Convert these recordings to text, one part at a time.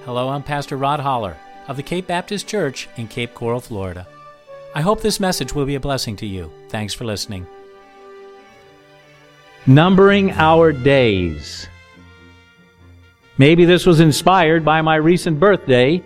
Hello, I'm Pastor Rod Holler of the Cape Baptist Church in Cape Coral, Florida. I hope this message will be a blessing to you. Thanks for listening. Numbering our days. Maybe this was inspired by my recent birthday.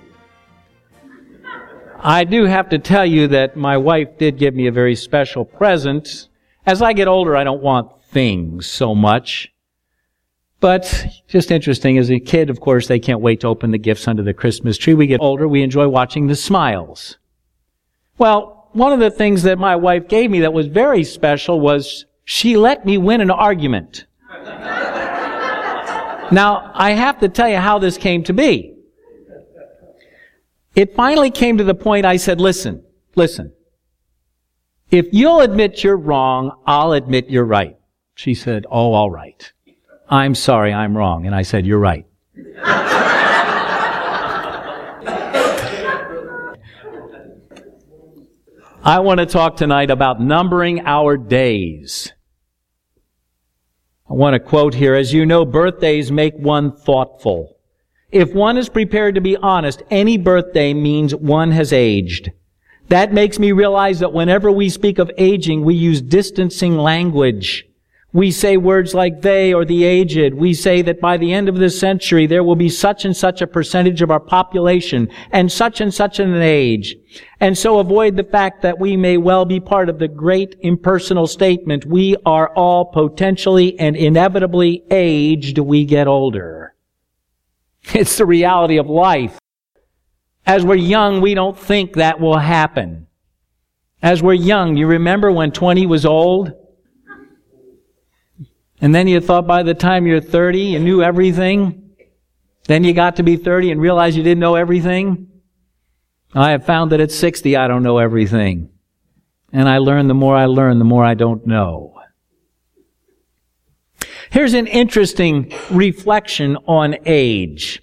I do have to tell you that my wife did give me a very special present. As I get older, I don't want things so much. But just interesting, as a kid, of course, they can't wait to open the gifts under the Christmas tree. We get older, we enjoy watching the smiles. Well, one of the things that my wife gave me that was very special was she let me win an argument. Now, I have to tell you how this came to be. It finally came to the point I said, listen. If you'll admit you're wrong, I'll admit you're right. She said, oh, all right. I'm sorry, I'm wrong. And I said, you're right. I want to talk tonight about numbering our days. I want to quote here, as you know, birthdays make one thoughtful. If one is prepared to be honest, any birthday means one has aged. That makes me realize that whenever we speak of aging, we use distancing language. We say words like they or the aged. We say that by the end of this century, there will be such and such a percentage of our population and such an age. And so avoid the fact that we may well be part of the great impersonal statement, we are all potentially and inevitably aged, we get older. It's the reality of life. As we're young, we don't think that will happen. As we're young, you remember when 20 was old? And then you thought by the time you're 30, you knew everything. Then you got to be 30 and realized you didn't know everything. I have found that at 60, I don't know everything. And I learn, the more I don't know. Here's an interesting reflection on age.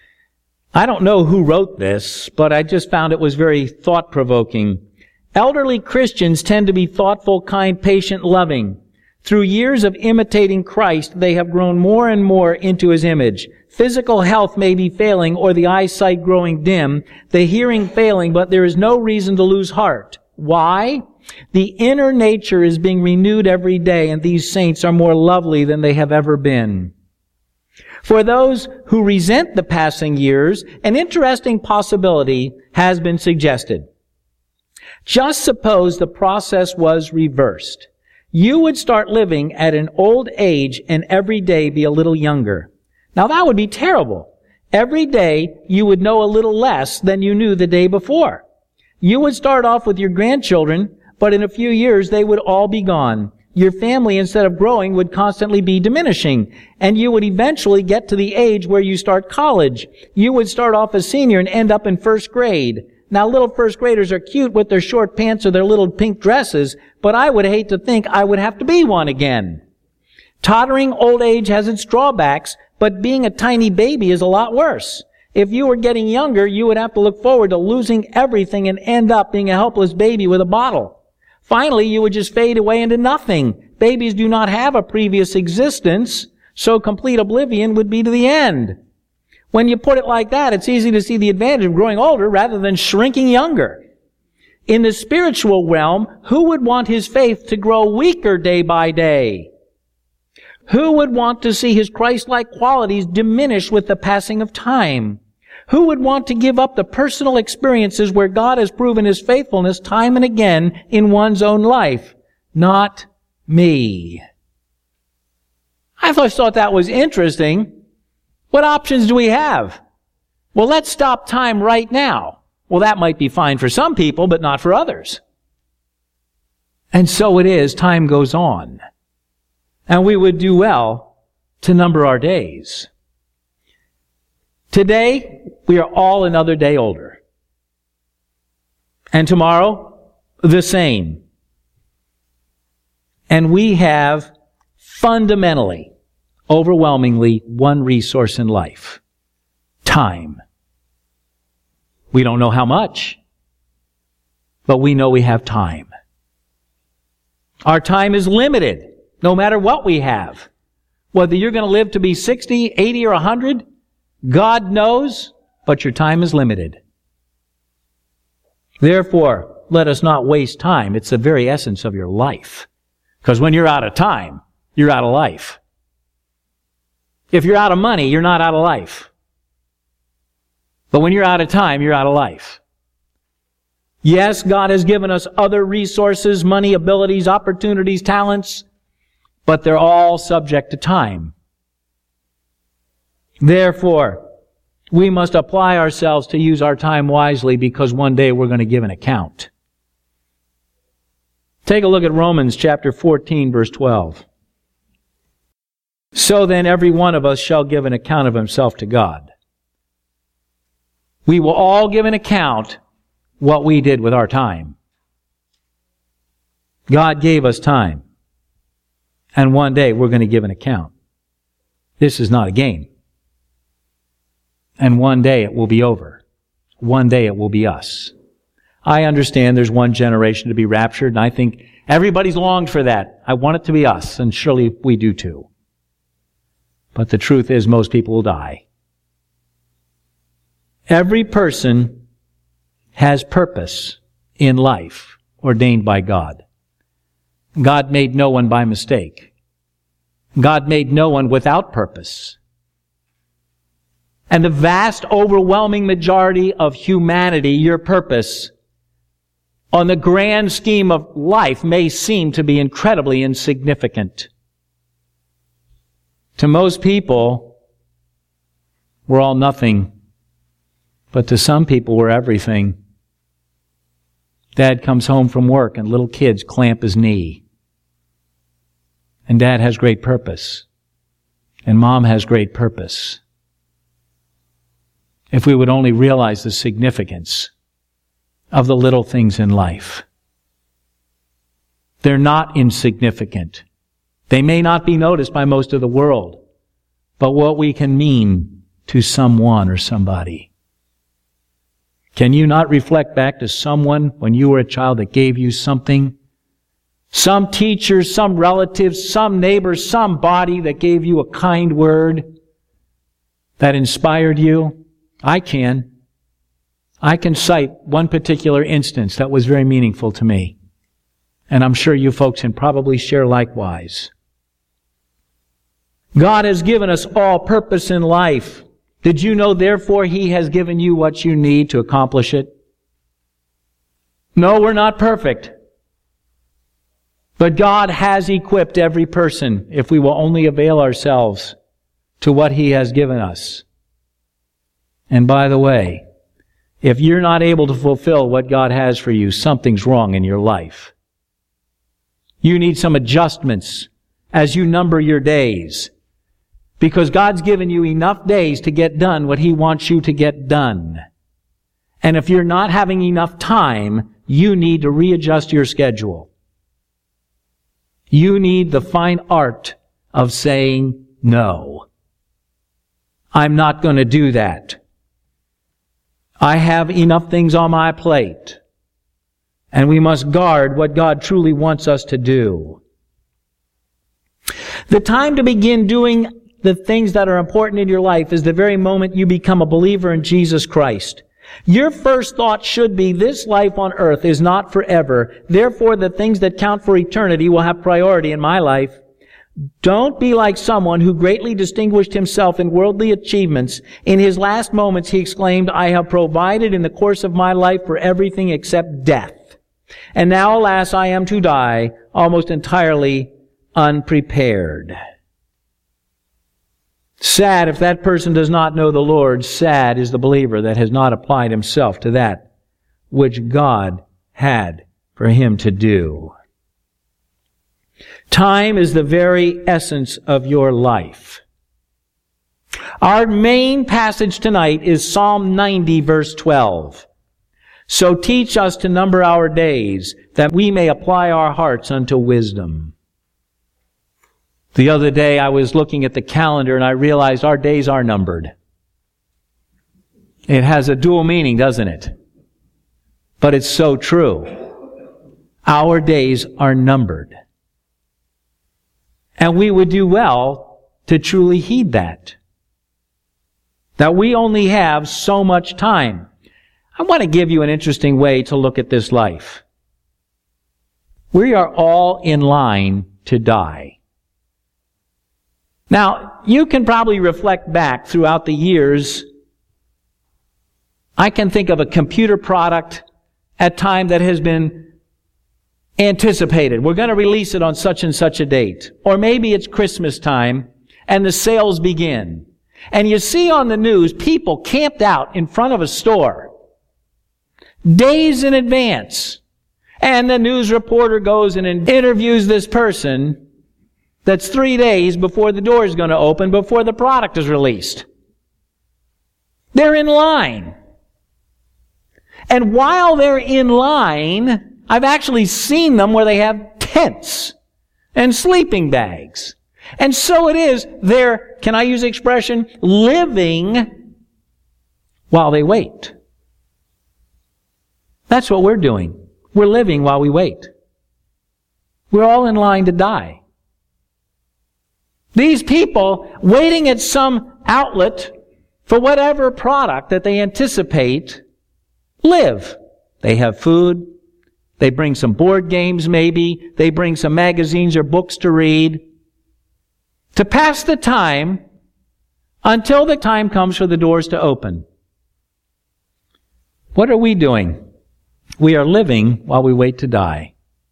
I don't know who wrote this, but I just found it was very thought-provoking. Elderly Christians tend to be thoughtful, kind, patient, loving. Through years of imitating Christ, they have grown more and more into His image. Physical health may be failing or the eyesight growing dim, the hearing failing, but there is no reason to lose heart. Why? The inner nature is being renewed every day, and these saints are more lovely than they have ever been. For those who resent the passing years, an interesting possibility has been suggested. Just suppose the process was reversed. You would start living at an old age and every day be a little younger. Now that would be terrible. Every day you would know a little less than you knew the day before. You would start off with your grandchildren, but in a few years they would all be gone. Your family, instead of growing, would constantly be diminishing. And you would eventually get to the age where you start college. You would start off a senior and end up in first grade. Now, little first graders are cute with their short pants or their little pink dresses, but I would hate to think I would have to be one again. Tottering old age has its drawbacks, but being a tiny baby is a lot worse. If you were getting younger, you would have to look forward to losing everything and end up being a helpless baby with a bottle. Finally, you would just fade away into nothing. Babies do not have a previous existence, so complete oblivion would be to the end. When you put it like that, it's easy to see the advantage of growing older rather than shrinking younger. In the spiritual realm, who would want his faith to grow weaker day by day? Who would want to see his Christ-like qualities diminish with the passing of time? Who would want to give up the personal experiences where God has proven His faithfulness time and again in one's own life? Not me. I always thought that was interesting. What options do we have? Well, let's stop time right now. Well, that might be fine for some people, but not for others. And so it is, time goes on. And we would do well to number our days. Today, we are all another day older. And tomorrow, the same. And we have fundamentally, overwhelmingly, one resource in life. Time. We don't know how much, but we know we have time. Our time is limited, no matter what we have. Whether you're going to live to be 60, 80, or 100, God knows, but your time is limited. Therefore, let us not waste time. It's the very essence of your life. Because when you're out of time, you're out of life. If you're out of money, you're not out of life. But when you're out of time, you're out of life. Yes, God has given us other resources, money, abilities, opportunities, talents, but they're all subject to time. Therefore, we must apply ourselves to use our time wisely, because one day we're going to give an account. Take a look at Romans chapter 14, verse 12. So then every one of us shall give an account of himself to God. We will all give an account what we did with our time. God gave us time. And one day we're going to give an account. This is not a game. And one day it will be over. One day it will be us. I understand there's one generation to be raptured, and I think everybody's longed for that. I want it to be us, and surely we do too. But the truth is, most people will die. Every person has purpose in life ordained by God. God made no one by mistake. God made no one without purpose. And the vast, overwhelming majority of humanity, your purpose, on the grand scheme of life, may seem to be incredibly insignificant. To most people, we're all nothing. But to some people, we're everything. Dad comes home from work and little kids clamp his knee. And Dad has great purpose. And Mom has great purpose. If we would only realize the significance of the little things in life. They're not insignificant. They may not be noticed by most of the world, but what we can mean to someone or somebody. Can you not reflect back to someone when you were a child that gave you something? Some teacher, some relative, some neighbor, somebody that gave you a kind word that inspired you? I can cite one particular instance that was very meaningful to me. And I'm sure you folks can probably share likewise. God has given us all purpose in life. Did you know, therefore, He has given you what you need to accomplish it? No, we're not perfect. But God has equipped every person if we will only avail ourselves to what He has given us. And by the way, if you're not able to fulfill what God has for you, something's wrong in your life. You need some adjustments as you number your days. Because God's given you enough days to get done what He wants you to get done. And if you're not having enough time, you need to readjust your schedule. You need the fine art of saying no. I'm not going to do that. I have enough things on my plate. And we must guard what God truly wants us to do. The time to begin doing the things that are important in your life is the very moment you become a believer in Jesus Christ. Your first thought should be, this life on earth is not forever. Therefore, the things that count for eternity will have priority in my life. Don't be like someone who greatly distinguished himself in worldly achievements. In his last moments, he exclaimed, I have provided in the course of my life for everything except death. And now, alas, I am to die almost entirely unprepared. Sad if that person does not know the Lord. Sad is the believer that has not applied himself to that which God had for him to do. Time is the very essence of your life. Our main passage tonight is Psalm 90, verse 12. So teach us to number our days, that we may apply our hearts unto wisdom. The other day I was looking at the calendar and I realized our days are numbered. It has a dual meaning, doesn't it? But it's so true. Our days are numbered. And we would do well to truly heed that. that we only have so much time. I want to give you an interesting way to look at this life. We are all in line to die. Now, you can probably reflect back throughout the years. I can think of a computer product at time that has been anticipated. We're going to release it on such and such a date. Or maybe it's Christmas time and the sales begin. And you see on the news people camped out in front of a store days in advance. And the news reporter goes and interviews this person that's 3 days before the door is going to open, before the product is released. They're in line. And while they're in line, I've actually seen them where they have tents and sleeping bags. And so it is, they're, can I use the expression, living while they wait. That's what we're doing. We're living while we wait. We're all in line to die. These people waiting at some outlet for whatever product that they anticipate live. They have food. They bring some board games maybe. They bring some magazines or books to read. To pass the time until the time comes for the doors to open. What are we doing? We are living while we wait to die.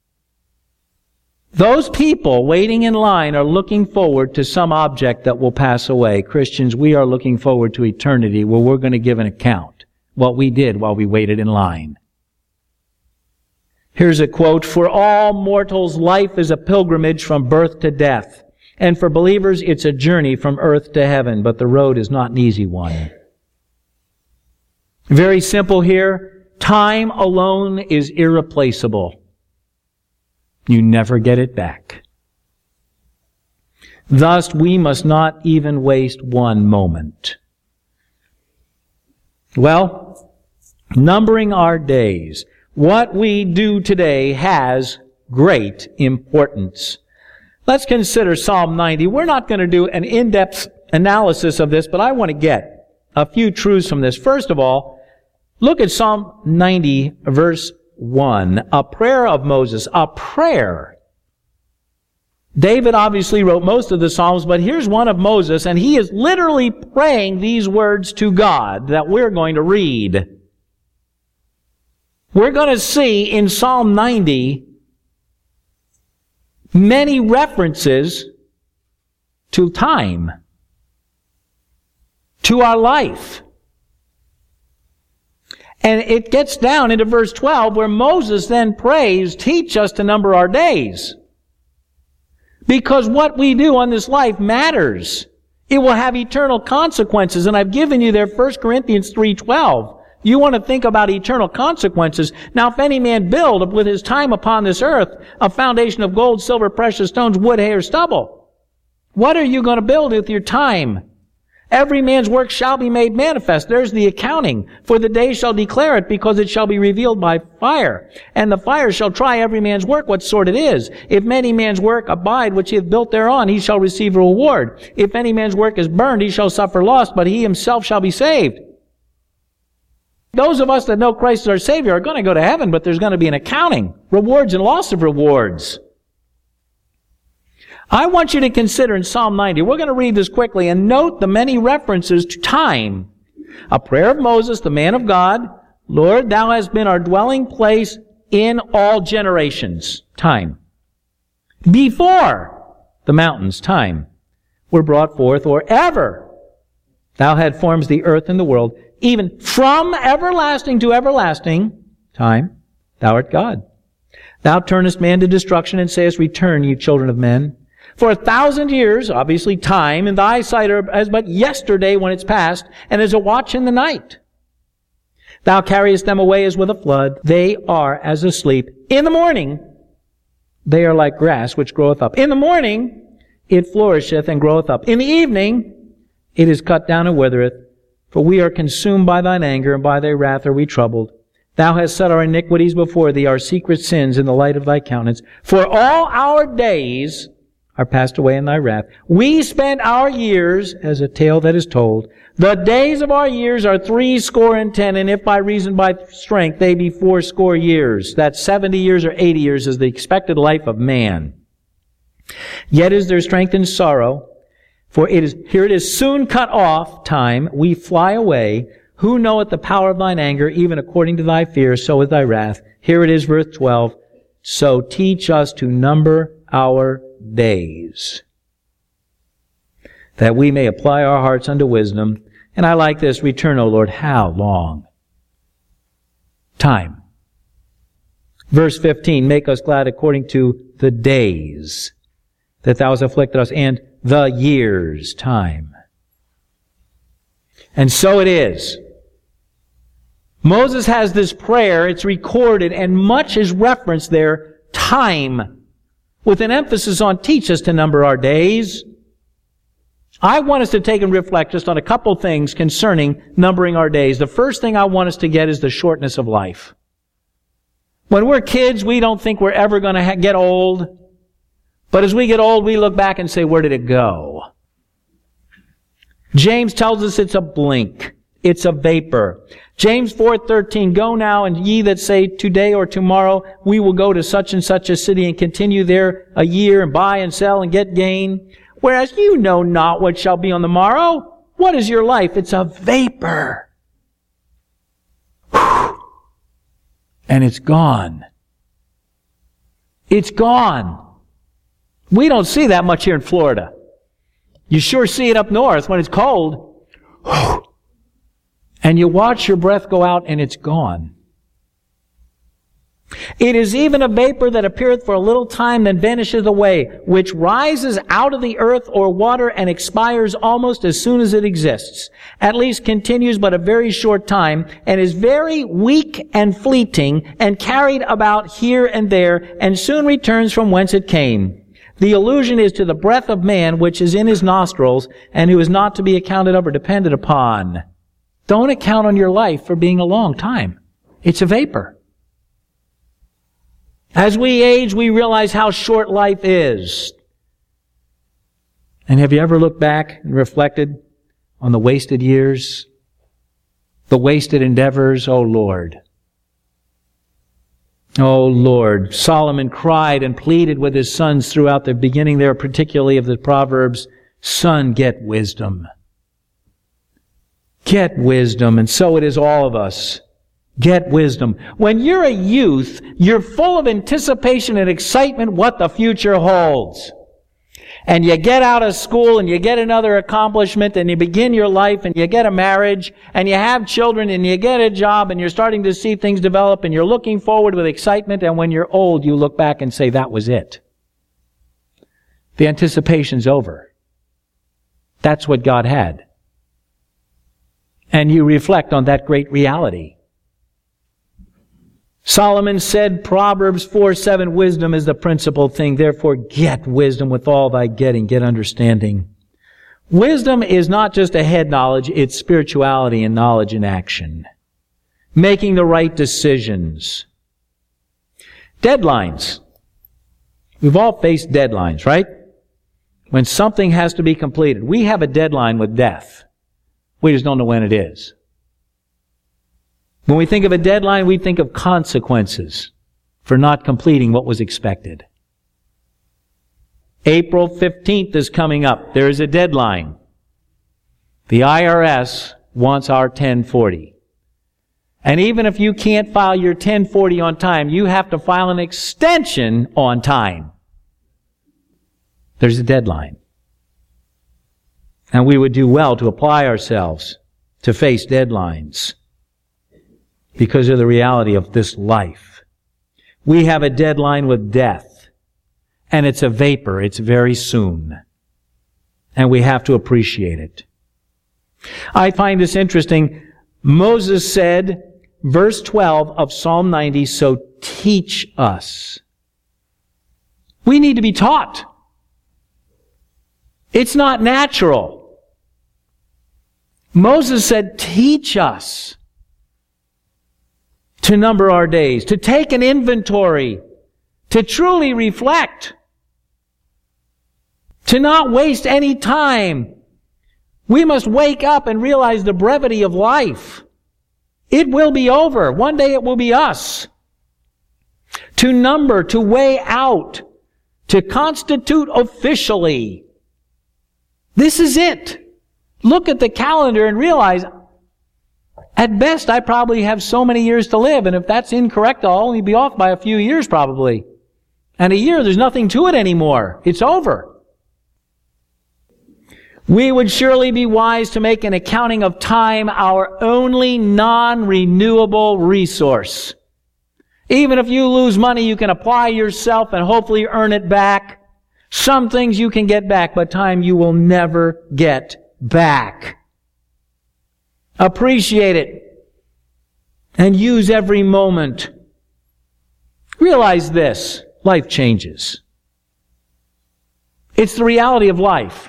Those people waiting in line are looking forward to some object that will pass away. Christians, we are looking forward to eternity where we're going to give an account what we did while we waited in line. Here's a quote, "For all mortals, life is a pilgrimage from birth to death. And for believers, it's a journey from earth to heaven, but the road is not an easy one." Very simple here. Time alone is irreplaceable. You never get it back. Thus, we must not even waste one moment. Well, numbering our days. What we do today has great importance. Let's consider Psalm 90. We're not going to do an in-depth analysis of this, but I want to get a few truths from this. First of all, look at Psalm 90, verse 1. A prayer of Moses. A prayer. David obviously wrote most of the Psalms, but here's one of Moses, and he is literally praying these words to God that we're going to read. We're going to see in Psalm 90 many references to time, to our life. And it gets down into verse 12 where Moses then prays, "Teach us to number our days." Because what we do on this life matters. It will have eternal consequences. And I've given you there 1 Corinthians 3:12. You want to think about eternal consequences. Now, if any man build with his time upon this earth a foundation of gold, silver, precious stones, wood, hay, or stubble, what are you going to build with your time? Every man's work shall be made manifest. There's the accounting. For the day shall declare it, because it shall be revealed by fire. And the fire shall try every man's work, what sort it is. If any man's work abide, which he hath built thereon, he shall receive a reward. If any man's work is burned, he shall suffer loss, but he himself shall be saved. Those of us that know Christ as our Savior are going to go to heaven, but there's going to be an accounting. Rewards and loss of rewards. I want you to consider in Psalm 90, we're going to read this quickly, and note the many references to time. A prayer of Moses, the man of God. Lord, thou hast been our dwelling place in all generations. Time. Before the mountains, time, were brought forth, or ever thou had formed the earth and the world, even from everlasting to everlasting, time, thou art God. Thou turnest man to destruction and sayest, Return, ye children of men. For 1,000 years, obviously time, in thy sight are as but yesterday when it's past, and as a watch in the night. Thou carriest them away as with a flood. They are as asleep. In the morning, they are like grass which groweth up. In the morning, it flourisheth and groweth up. In the evening, it is cut down and withereth. For we are consumed by thine anger, and by thy wrath are we troubled. Thou hast set our iniquities before thee, our secret sins in the light of thy countenance. For all our days are passed away in thy wrath. We spend our years as a tale that is told. The days of our years are 70, and if by reason by strength they be 80 years. That's 70 years or 80 years is the expected life of man. Yet is there strength in sorrow, for here it is soon cut off time, we fly away. Who knoweth the power of thine anger, even according to thy fear, so is thy wrath. Here it is, verse 12. So teach us to number our days, that we may apply our hearts unto wisdom. And I like this, return, O Lord, how long? Time. Verse 15, make us glad according to the days that thou hast afflicted us, and the years, time. And so it is. Moses has this prayer, it's recorded, and much is referenced there, time, with an emphasis on teach us to number our days. I want us to take and reflect just on a couple things concerning numbering our days. The first thing I want us to get is the shortness of life. When we're kids, we don't think we're ever going to get old. But as we get old, we look back and say, where did it go? James tells us it's a blink. It's a vapor. James 4:13, go now, and ye that say today or tomorrow, we will go to such and such a city and continue there a year and buy and sell and get gain. Whereas you know not what shall be on the morrow. What is your life? It's a vapor. Whew. And it's gone. It's gone. We don't see that much here in Florida. You sure see it up north when it's cold. Whew. And you watch your breath go out and it's gone. It is even a vapor that appeareth for a little time, then vanisheth away, which rises out of the earth or water and expires almost as soon as it exists. At least continues but a very short time, and is very weak and fleeting, and carried about here and there, and soon returns from whence it came. The allusion is to the breath of man which is in his nostrils, and who is not to be accounted of or depended upon. Don't account on your life for being a long time. It's a vapor. As we age, we realize how short life is. And have you ever looked back and reflected on the wasted years? The wasted endeavors? Oh Lord. Oh Lord. Solomon cried and pleaded with his sons throughout the beginning there, particularly of the Proverbs, son, get wisdom. Get wisdom, and so it is all of us. Get wisdom. When you're a youth, you're full of anticipation and excitement what the future holds. And you get out of school and you get another accomplishment and you begin your life and you get a marriage and you have children and you get a job and you're starting to see things develop and you're looking forward with excitement, and when you're old, you look back and say, that was it. The anticipation's over. That's what God had. And you reflect on that great reality. Solomon said, Proverbs 4:7, wisdom is the principal thing. Therefore, get wisdom with all thy getting. Get understanding. Wisdom is not just a head knowledge, it's spirituality and knowledge in action. Making the right decisions. Deadlines. We've all faced deadlines, right? When something has to be completed. We have a deadline with death. We just don't know when it is. When we think of a deadline, we think of consequences for not completing what was expected. April 15th is coming up. There is a deadline. The IRS wants our 1040. And even if you can't file your 1040 on time, you have to file an extension on time. There's a deadline. And we would do well to apply ourselves to face deadlines because of the reality of this life. We have a deadline with death, and it's a vapor. It's very soon. And we have to appreciate it. I find this interesting. Moses said, verse 12 of Psalm 90, so teach us. We need to be taught. It's not natural. Moses said, teach us to number our days, to take an inventory, to truly reflect. To not waste any time. We must wake up and realize the brevity of life. It will be over. One day it will be us. To number, to weigh out, to constitute officially. This is it. Look at the calendar and realize, at best, I probably have so many years to live, and if that's incorrect, I'll only be off by a few years probably. And a year, there's nothing to it anymore. It's over. We would surely be wise to make an accounting of time our only non-renewable resource. Even if you lose money, you can apply yourself and hopefully earn it back. Some things you can get back, but time you will never get back. Appreciate it and use every moment. Realize this, life changes. It's the reality of life.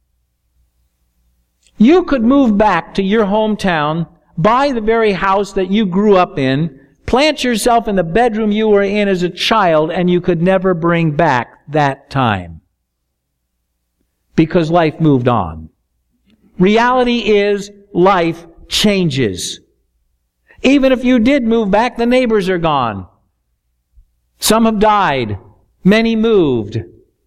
You could move back to your hometown, buy the very house that you grew up in, plant yourself in the bedroom you were in as a child, and you could never bring back that time. Because life moved on. Reality is, life changes. Even if you did move back, the neighbors are gone. Some have died. Many moved.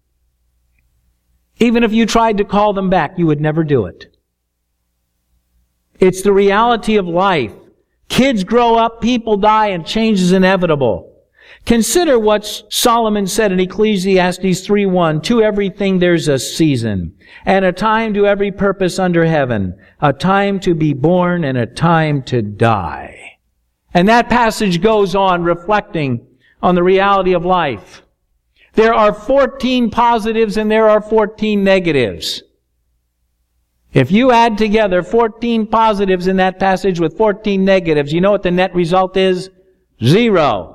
Even if you tried to call them back, you would never do it. It's the reality of life. Kids grow up, people die, and change is inevitable. Consider what Solomon said in Ecclesiastes 3:1, "To everything there's a season, and a time to every purpose under heaven, a time to be born and a time to die." And that passage goes on reflecting on the reality of life. There are 14 positives and there are 14 negatives. If you add together 14 positives in that passage with 14 negatives, you know what the net result is? 0.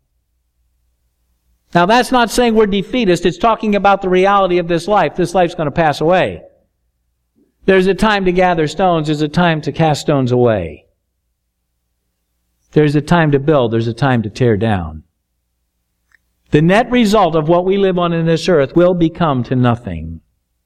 Now that's not saying we're defeatist. It's talking about the reality of this life. This life's going to pass away. There's a time to gather stones. There's a time to cast stones away. There's a time to build. There's a time to tear down. The net result of what we live on in this earth will become to nothing.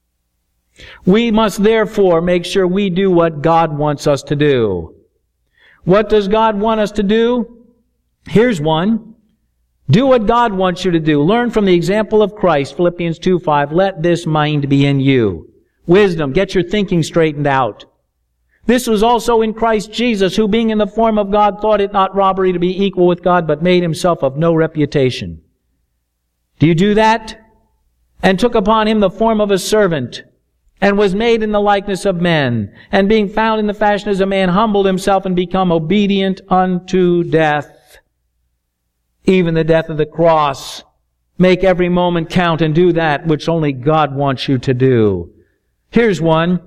We must therefore make sure we do what God wants us to do. What does God want us to do? Here's one. Do what God wants you to do. Learn from the example of Christ, Philippians 2:5. Let this mind be in you. Wisdom, get your thinking straightened out. This was also in Christ Jesus, who being in the form of God thought it not robbery to be equal with God, but made himself of no reputation. Do you do that? And took upon him the form of a servant, and was made in the likeness of men, and being found in the fashion as a man, humbled himself and become obedient unto death, even the death of the cross. Make every moment count and do that which only God wants you to do. Here's one.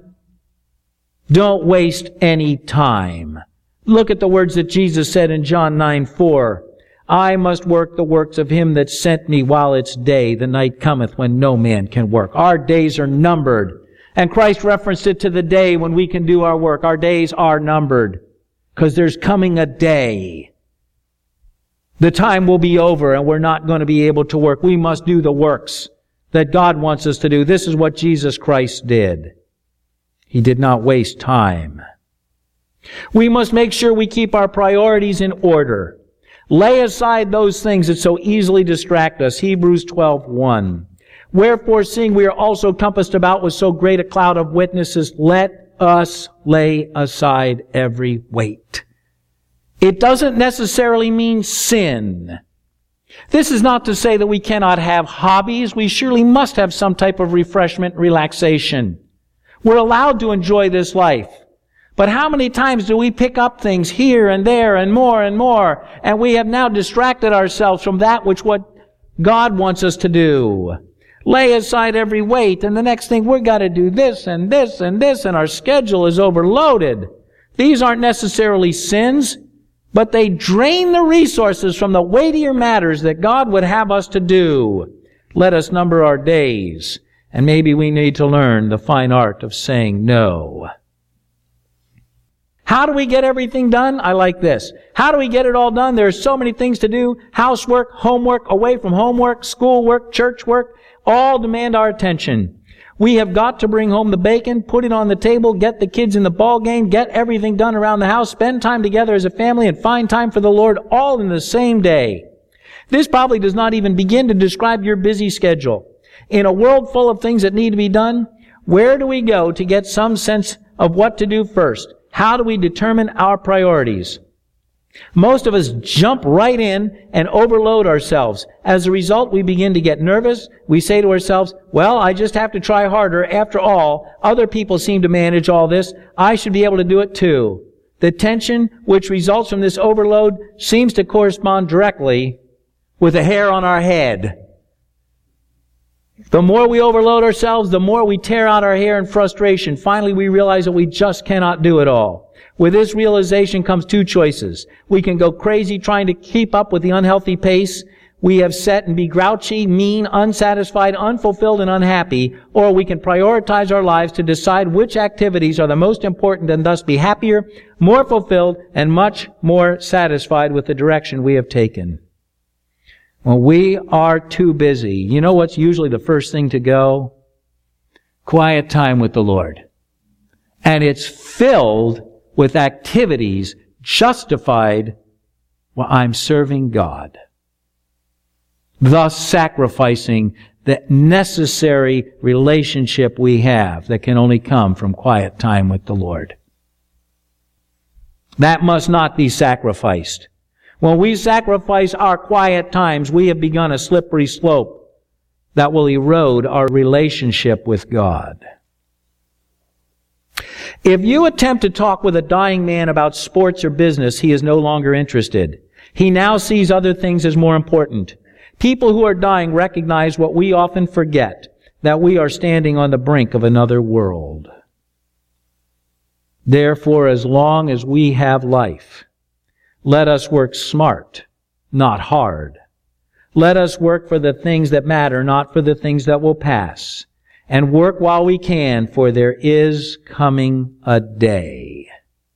Don't waste any time. Look at the words that Jesus said in John 9:4. I must work the works of him that sent me while it's day. The night cometh when no man can work. Our days are numbered. And Christ referenced it to the day when we can do our work. Our days are numbered. Because there's coming a day. The time will be over and we're not going to be able to work. We must do the works that God wants us to do. This is what Jesus Christ did. He did not waste time. We must make sure we keep our priorities in order. Lay aside those things that so easily distract us. Hebrews 12:1. Wherefore, seeing we are also compassed about with so great a cloud of witnesses, let us lay aside every weight. It doesn't necessarily mean sin. This is not to say that we cannot have hobbies. We surely must have some type of refreshment, relaxation. We're allowed to enjoy this life. But how many times do we pick up things here and there and more, and we have now distracted ourselves from that which what God wants us to do? Lay aside every weight, and the next thing we've got to do this and this and this, and our schedule is overloaded. These aren't necessarily sins, but they drain the resources from the weightier matters that God would have us to do. Let us number our days, and maybe we need to learn the fine art of saying no. How do we get everything done? I like this. How do we get it all done? There are so many things to do. Housework, homework, away from homework, schoolwork, church work, all demand our attention. We have got to bring home the bacon, put it on the table, get the kids in the ball game, get everything done around the house, spend time together as a family, and find time for the Lord all in the same day. This probably does not even begin to describe your busy schedule. In a world full of things that need to be done, where do we go to get some sense of what to do first? How do we determine our priorities? Most of us jump right in and overload ourselves. As a result, we begin to get nervous. We say to ourselves, well, I just have to try harder. After all, other people seem to manage all this. I should be able to do it too. The tension which results from this overload seems to correspond directly with the hair on our head. The more we overload ourselves, the more we tear out our hair in frustration. Finally, we realize that we just cannot do it all. With this realization comes two choices. We can go crazy trying to keep up with the unhealthy pace we have set and be grouchy, mean, unsatisfied, unfulfilled, and unhappy, or we can prioritize our lives to decide which activities are the most important and thus be happier, more fulfilled, and much more satisfied with the direction we have taken. When we are too busy, you know what's usually the first thing to go? Quiet time with the Lord. And it's filled with activities justified, well, I'm serving God. Thus sacrificing the necessary relationship we have that can only come from quiet time with the Lord. That must not be sacrificed. When we sacrifice our quiet times, we have begun a slippery slope that will erode our relationship with God. If you attempt to talk with a dying man about sports or business, he is no longer interested. He now sees other things as more important. People who are dying recognize what we often forget, that we are standing on the brink of another world. Therefore, as long as we have life, let us work smart, not hard. Let us work for the things that matter, not for the things that will pass. And work while we can, for there is coming a day.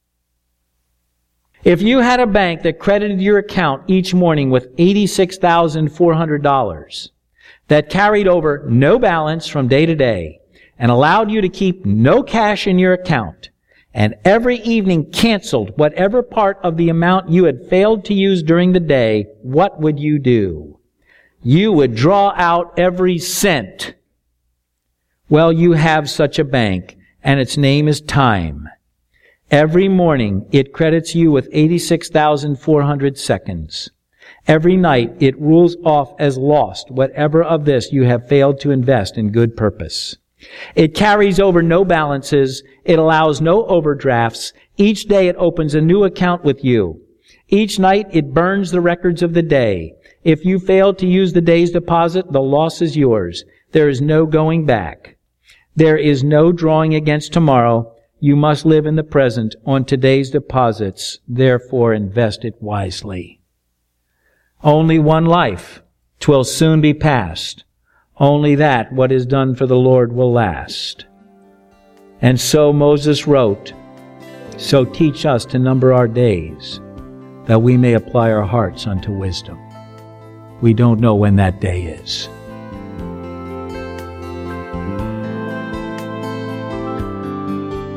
If you had a bank that credited your account each morning with $86,400, that carried over no balance from day to day, and allowed you to keep no cash in your account, and every evening canceled whatever part of the amount you had failed to use during the day, what would you do? You would draw out every cent. Well, you have such a bank, and its name is time. Every morning, it credits you with 86,400 seconds. Every night, it rules off as lost whatever of this you have failed to invest in good purpose. It carries over no balances. It allows no overdrafts. Each day, it opens a new account with you. Each night, it burns the records of the day. If you fail to use the day's deposit, the loss is yours. There is no going back. There is no drawing against tomorrow. You must live in the present on today's deposits. Therefore, invest it wisely. Only one life. 'Twill soon be past. Only that what is done for the Lord will last. And so Moses wrote, so teach us to number our days, that we may apply our hearts unto wisdom. We don't know when that day is.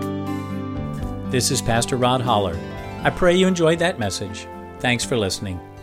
This is Pastor Rod Holler. I pray you enjoyed that message. Thanks for listening.